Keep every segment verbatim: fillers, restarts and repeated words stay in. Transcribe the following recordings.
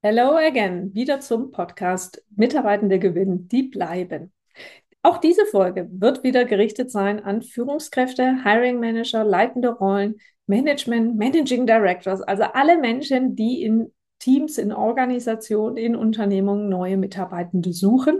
Hello again, wieder zum Podcast Mitarbeitende gewinnen, die bleiben. Auch diese Folge wird wieder gerichtet sein an Führungskräfte, Hiring Manager, leitende Rollen, Management, Managing Directors, also alle Menschen, die in Teams, in Organisationen, in Unternehmungen neue Mitarbeitende suchen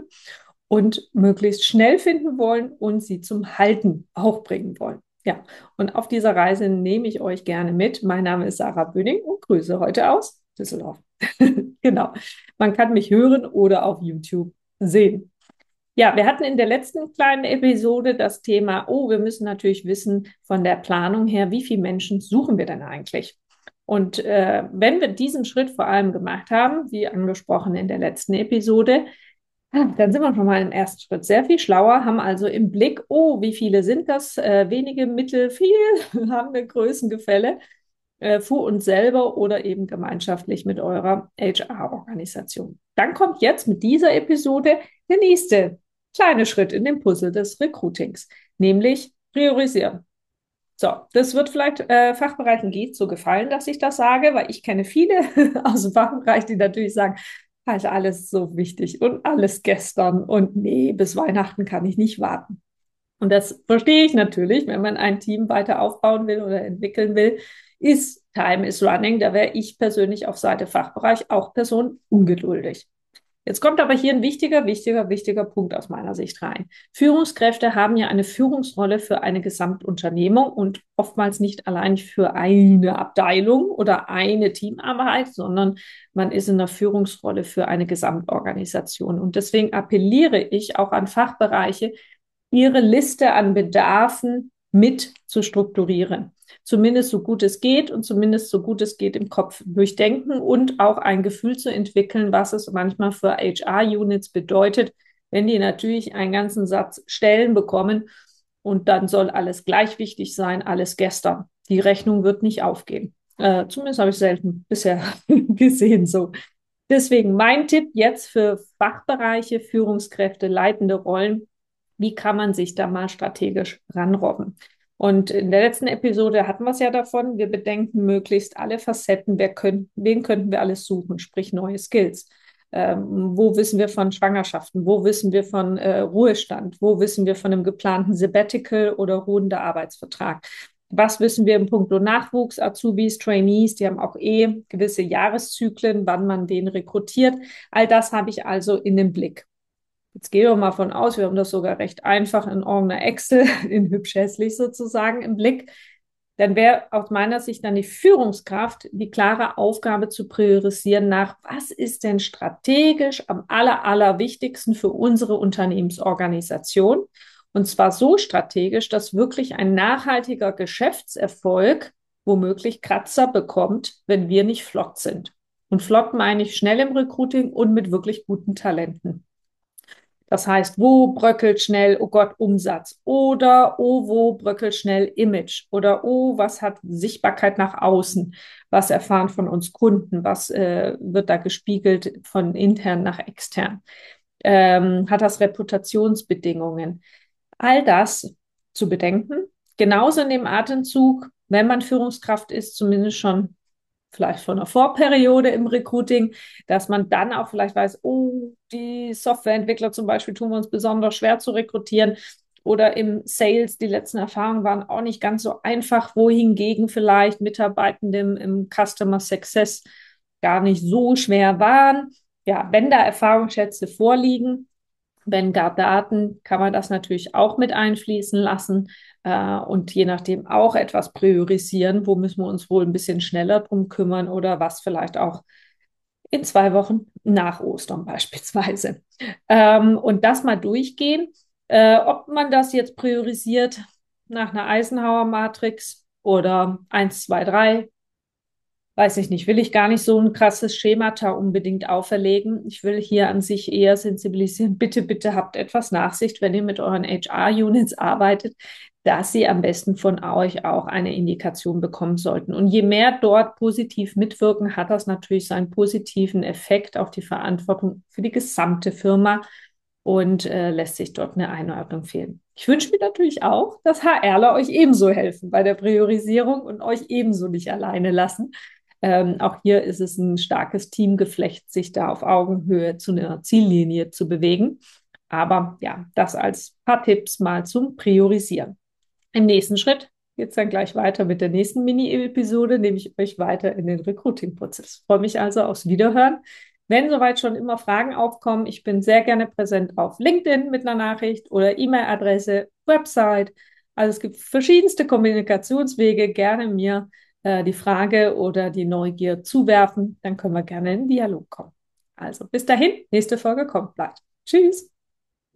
und möglichst schnell finden wollen und sie zum Halten auch bringen wollen. Ja, und auf dieser Reise nehme ich euch gerne mit. Mein Name ist Sarah Böning und grüße heute aus Düsseldorf. Genau. Man kann mich hören oder auf YouTube sehen. Ja, wir hatten in der letzten kleinen Episode das Thema, oh, wir müssen natürlich wissen von der Planung her, wie viele Menschen suchen wir denn eigentlich? Und äh, wenn wir diesen Schritt vor allem gemacht haben, wie angesprochen in der letzten Episode, dann sind wir schon mal im ersten Schritt sehr viel schlauer, haben also im Blick, oh, wie viele sind das? Äh, wenige, mittel, viel, haben wir Größengefälle äh, für uns selber oder eben gemeinschaftlich mit eurer H R-Organisation. Dann kommt jetzt mit dieser Episode der nächste kleine Schritt in dem Puzzle des Recruitings, nämlich priorisieren. So, das wird vielleicht äh, Fachbereichen geht so gefallen, dass ich das sage, weil ich kenne viele aus dem Fachbereich, die natürlich sagen, halt alles so wichtig und alles gestern und nee, bis Weihnachten kann ich nicht warten. Und das verstehe ich natürlich, wenn man ein Team weiter aufbauen will oder entwickeln will, ist Time is running. Da wäre ich persönlich auf Seite Fachbereich auch Person ungeduldig. Jetzt kommt aber hier ein wichtiger, wichtiger, wichtiger Punkt aus meiner Sicht rein. Führungskräfte haben ja eine Führungsrolle für eine Gesamtunternehmung und oftmals nicht allein für eine Abteilung oder eine Teamarbeit, sondern man ist in der Führungsrolle für eine Gesamtorganisation. Und deswegen appelliere ich auch an Fachbereiche, ihre Liste an Bedarfen mit zu strukturieren. Zumindest so gut es geht und zumindest so gut es geht im Kopf durchdenken und auch ein Gefühl zu entwickeln, was es manchmal für H R-Units bedeutet, wenn die natürlich einen ganzen Satz Stellen bekommen und dann soll alles gleich wichtig sein, alles gestern. Die Rechnung wird nicht aufgehen. Äh, zumindest habe ich selten bisher gesehen so. Deswegen mein Tipp jetzt für Fachbereiche, Führungskräfte, leitende Rollen, wie kann man sich da mal strategisch ranrobben? Und in der letzten Episode hatten wir es ja davon, wir bedenken möglichst alle Facetten, wer können, wen könnten wir alles suchen, sprich neue Skills. Ähm, wo wissen wir von Schwangerschaften? Wo wissen wir von äh, Ruhestand? Wo wissen wir von einem geplanten Sabbatical oder ruhender Arbeitsvertrag? Was wissen wir im Punkto Nachwuchs, Azubis, Trainees? Die haben auch eh gewisse Jahreszyklen, wann man den rekrutiert. All das habe ich also in den Blick. Jetzt gehen wir mal von aus, wir haben das sogar recht einfach in irgendeiner Excel, in hübsch hässlich sozusagen im Blick. Dann wäre aus meiner Sicht dann die Führungskraft die klare Aufgabe zu priorisieren nach, was ist denn strategisch am aller, allerwichtigsten für unsere Unternehmensorganisation? Und zwar so strategisch, dass wirklich ein nachhaltiger Geschäftserfolg womöglich Kratzer bekommt, wenn wir nicht flott sind. Und flott meine ich schnell im Recruiting und mit wirklich guten Talenten. Das heißt, wo bröckelt schnell, oh Gott, Umsatz? Oder, oh, wo bröckelt schnell Image? Oder, oh, was hat Sichtbarkeit nach außen? Was erfahren von uns Kunden? Was äh, wird da gespiegelt von intern nach extern? Ähm, hat das Reputationsbedingungen? All das zu bedenken. Genauso in dem Atemzug, wenn man Führungskraft ist, zumindest schon vielleicht von einer Vorperiode im Recruiting, dass man dann auch vielleicht weiß, oh, die Softwareentwickler zum Beispiel tun wir uns besonders schwer zu rekrutieren oder im Sales, die letzten Erfahrungen waren auch nicht ganz so einfach, wohingegen vielleicht Mitarbeitende im, im Customer Success gar nicht so schwer waren. Ja, wenn da Erfahrungsschätze vorliegen, wenn gar Daten, kann man das natürlich auch mit einfließen lassen äh, und je nachdem auch etwas priorisieren, wo müssen wir uns wohl ein bisschen schneller drum kümmern oder was vielleicht auch in zwei Wochen nach Ostern beispielsweise. Ähm, und das mal durchgehen, äh, ob man das jetzt priorisiert nach einer Eisenhower-Matrix oder eins, zwei, drei, weiß ich nicht, will ich gar nicht so ein krasses Schemata unbedingt auferlegen. Ich will hier an sich eher sensibilisieren. Bitte, bitte habt etwas Nachsicht, wenn ihr mit euren H R-Units arbeitet, dass sie am besten von euch auch eine Indikation bekommen sollten. Und je mehr dort positiv mitwirken, hat das natürlich seinen positiven Effekt auf die Verantwortung für die gesamte Firma und äh, lässt sich dort eine Einordnung fehlen. Ich wünsche mir natürlich auch, dass HRler euch ebenso helfen bei der Priorisierung und euch ebenso nicht alleine lassen. Ähm, auch hier ist es ein starkes Teamgeflecht, sich da auf Augenhöhe zu einer Ziellinie zu bewegen. Aber ja, das als paar Tipps mal zum Priorisieren. Im nächsten Schritt geht es dann gleich weiter mit der nächsten Mini-Episode, nehme ich euch weiter in den Recruiting-Prozess. Freue mich also aufs Wiederhören. Wenn soweit schon immer Fragen aufkommen, ich bin sehr gerne präsent auf LinkedIn mit einer Nachricht oder E-Mail-Adresse, Website. Also es gibt verschiedenste Kommunikationswege. Gerne mir äh, die Frage oder die Neugier zuwerfen. Dann können wir gerne in den Dialog kommen. Also bis dahin, nächste Folge kommt bald. Tschüss.